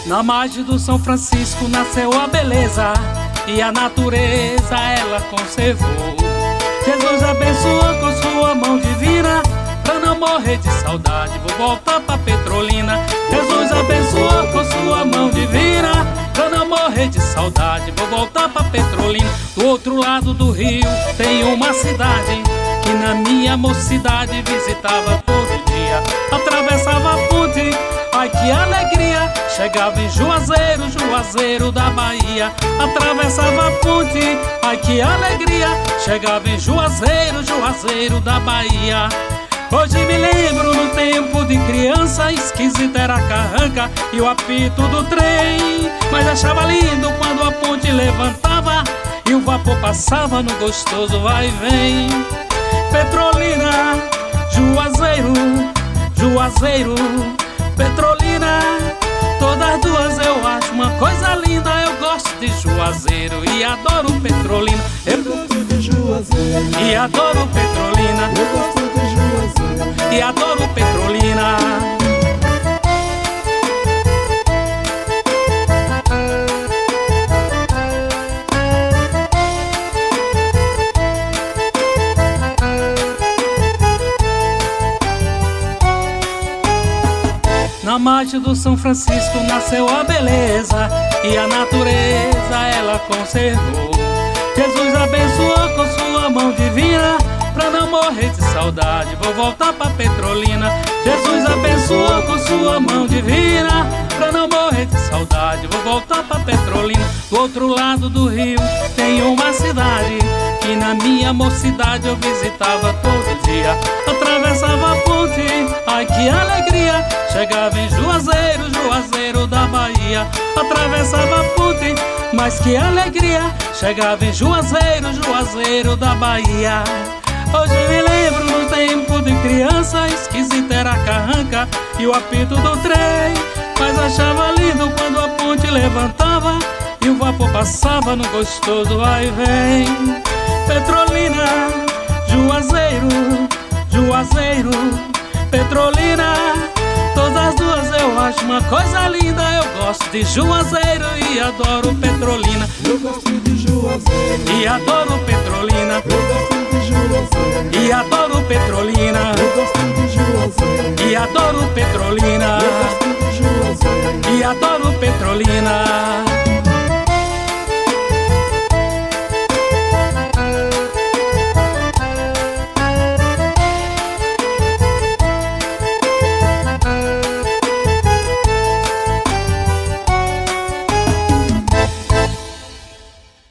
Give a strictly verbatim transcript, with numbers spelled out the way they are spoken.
Na margem do São Francisco nasceu a beleza e a natureza ela conservou. Jesus abençoou com sua mão divina, pra não morrer de saudade vou voltar pra Petrolina. Jesus abençoou com sua mão divina, pra não morrer de saudade vou voltar pra Petrolina. Do outro lado do rio tem uma cidade que na minha mocidade visitava todo dia. Atravessava a ponte, ai que alegria, chegava em Juazeiro, Juazeiro da Bahia. Atravessava a ponte, ai que alegria, chegava em Juazeiro, Juazeiro da Bahia. Hoje me lembro no tempo de criança, esquisita era a carranca e o apito do trem, mas achava lindo quando a ponte levantava e o vapor passava no gostoso vai e vem. Petrolina, Juazeiro, Juazeiro, Petrolina, todas duas eu acho uma coisa linda. Eu gosto de Juazeiro e adoro Petrolina. Eu gosto de Juazeiro e adoro Petrolina. Eu gosto de Juazeiro e adoro Petrolina. Na margem do São Francisco nasceu a beleza e a natureza ela conservou. Jesus abençoou com sua mão divina, pra não morrer de saudade vou voltar pra Petrolina. Jesus abençoou com sua mão divina, pra não morrer de saudade vou voltar pra Petrolina. Do outro lado do rio tem uma cidade que na minha mocidade eu visitava todo dia. Atravessava a ponte, ai que alegria, chegava em Juazeiro, Juazeiro da Bahia. Atravessava a ponte, mas que alegria, chegava em Juazeiro, Juazeiro da Bahia. Hoje me lembro no tempo de criança, esquisita era a carranca e o apito do trem, mas achava lindo quando a ponte levantava e o vapor passava no gostoso vai e vem. Petrolina, Juazeiro, Juazeiro, Petrolina, todas duas eu acho uma coisa linda. Eu gosto de Juazeiro e adoro Petrolina. Eu gosto de Juazeiro e adoro Petrolina. Eu gosto de Juazeiro e adoro Petrolina. Eu gosto de Juazeiro e adoro Petrolina. Eu gosto de Juazeiro e adoro Petrolina.